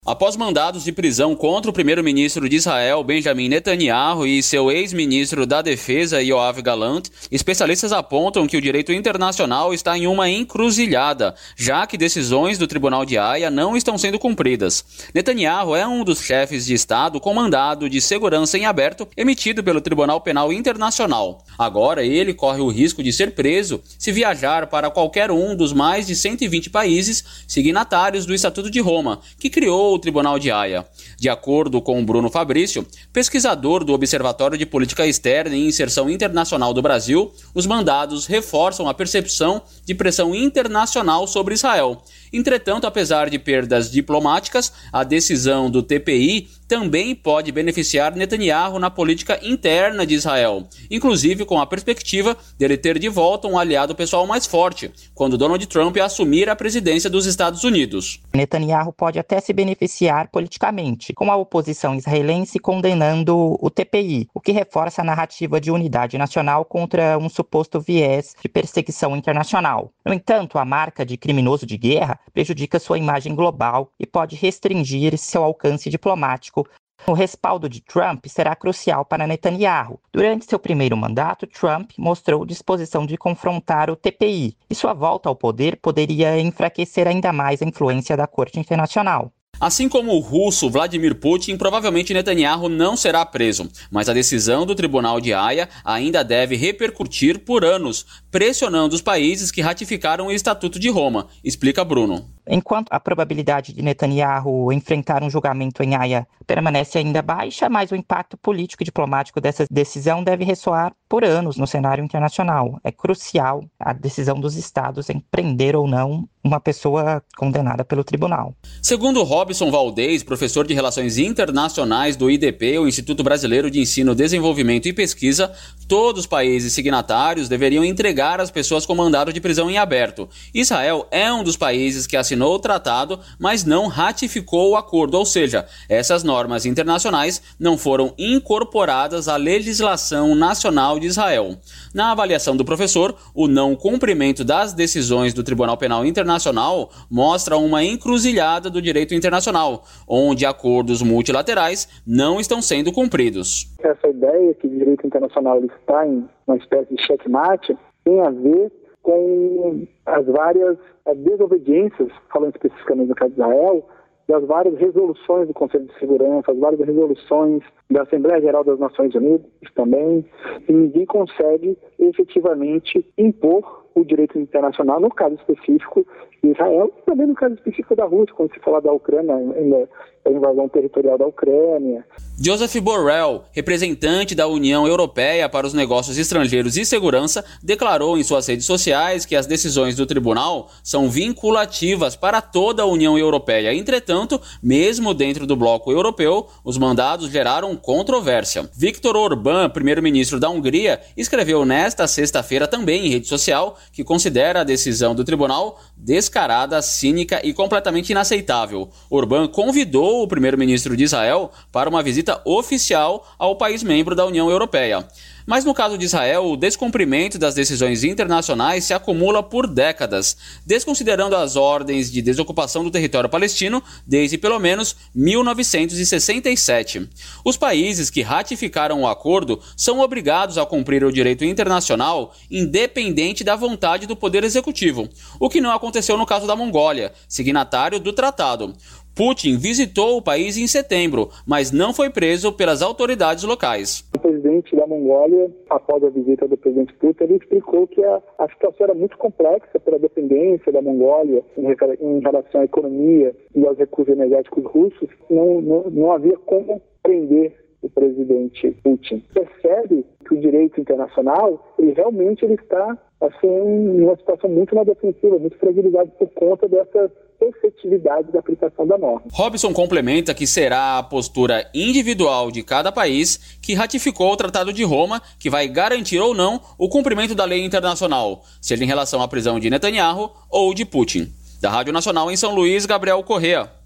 Após mandados de prisão contra o primeiro-ministro de Israel, Benjamin Netanyahu, e seu ex-ministro da Defesa, Yoav Gallant, especialistas apontam que o direito internacional está em uma encruzilhada, já que decisões do Tribunal de Haia não estão sendo cumpridas. Netanyahu é um dos chefes de Estado com mandado de segurança em aberto emitido pelo Tribunal Penal Internacional. Agora ele corre o risco de ser preso se viajar para qualquer um dos mais de 120 países signatários do Estatuto de Roma, que criou o Tribunal de Haia. De acordo com Bruno Fabrício, pesquisador do Observatório de Política Externa e Inserção Internacional do Brasil, os mandados reforçam a percepção de pressão internacional sobre Israel. Entretanto, apesar de perdas diplomáticas, a decisão do TPI também pode beneficiar Netanyahu na política interna de Israel, inclusive com a perspectiva dele ter de volta um aliado pessoal mais forte, quando Donald Trump assumir a presidência dos Estados Unidos. Netanyahu pode até se beneficiar politicamente, com a oposição israelense condenando o TPI, o que reforça a narrativa de unidade nacional contra um suposto viés de perseguição internacional. No entanto, a marca de criminoso de guerra prejudica sua imagem global e pode restringir seu alcance diplomático. O respaldo de Trump será crucial para Netanyahu. Durante seu primeiro mandato, Trump mostrou disposição de confrontar o TPI, e sua volta ao poder poderia enfraquecer ainda mais a influência da Corte Internacional. Assim como o russo Vladimir Putin, provavelmente Netanyahu não será preso, mas a decisão do Tribunal de Haia ainda deve repercutir por anos, pressionando os países que ratificaram o Estatuto de Roma, explica Bruno. Enquanto a probabilidade de Netanyahu enfrentar um julgamento em Haia permanece ainda baixa, mas o impacto político e diplomático dessa decisão deve ressoar por anos no cenário internacional. É crucial a decisão dos estados em prender ou não uma pessoa condenada pelo tribunal. Segundo Robson Valdez, professor de Relações Internacionais do IDP, o Instituto Brasileiro de Ensino, Desenvolvimento e Pesquisa, todos os países signatários deveriam entregar as pessoas com mandado de prisão em aberto. Israel é um dos países que assinou o tratado, mas não ratificou o acordo, ou seja, essas normas internacionais não foram incorporadas à legislação nacional de Israel. Na avaliação do professor, o não cumprimento das decisões do Tribunal Penal Internacional mostra uma encruzilhada do direito internacional, onde acordos multilaterais não estão sendo cumpridos. Essa ideia que o direito internacional está em uma espécie de checkmate tem a ver com as várias desobediências, falando especificamente no caso de Israel, das várias resoluções do Conselho de Segurança, as várias resoluções da Assembleia Geral das Nações Unidas também, e ninguém consegue efetivamente impor o direito internacional, no caso específico de Israel, e também no caso específico da Rússia, quando se fala da Ucrânia, a invasão territorial da Ucrânia. Joseph Borrell, representante da União Europeia para os Negócios Estrangeiros e Segurança, declarou em suas redes sociais que as decisões do tribunal são vinculativas para toda a União Europeia. Entretanto, mesmo dentro do bloco europeu, os mandados geraram controvérsia. Viktor Orbán, primeiro-ministro da Hungria, escreveu nesta sexta-feira também em rede social que considera a decisão do tribunal descarada, cínica e completamente inaceitável. Orbán convidou o primeiro-ministro de Israel para uma visita oficial ao país membro da União Europeia. Mas no caso de Israel, o descumprimento das decisões internacionais se acumula por décadas, desconsiderando as ordens de desocupação do território palestino desde pelo menos 1967. Os países que ratificaram o acordo são obrigados a cumprir o direito internacional independente da vontade do poder executivo, o que não aconteceu no caso da Mongólia, signatário do tratado. Putin visitou o país em setembro, mas não foi preso pelas autoridades locais. O presidente da Mongólia, após a visita do presidente Putin, ele explicou que a situação era muito complexa pela dependência da Mongólia em relação à economia e aos recursos energéticos russos. Não havia como prender o presidente Putin. Percebe que o direito internacional, ele está em uma situação muito na defensiva, muito fragilizado por conta dessa efetividade da aplicação da norma. Robson complementa que será a postura individual de cada país que ratificou o Tratado de Roma que vai garantir ou não o cumprimento da lei internacional, seja em relação à prisão de Netanyahu ou de Putin. Da Rádio Nacional em São Luís, Gabriel Correa.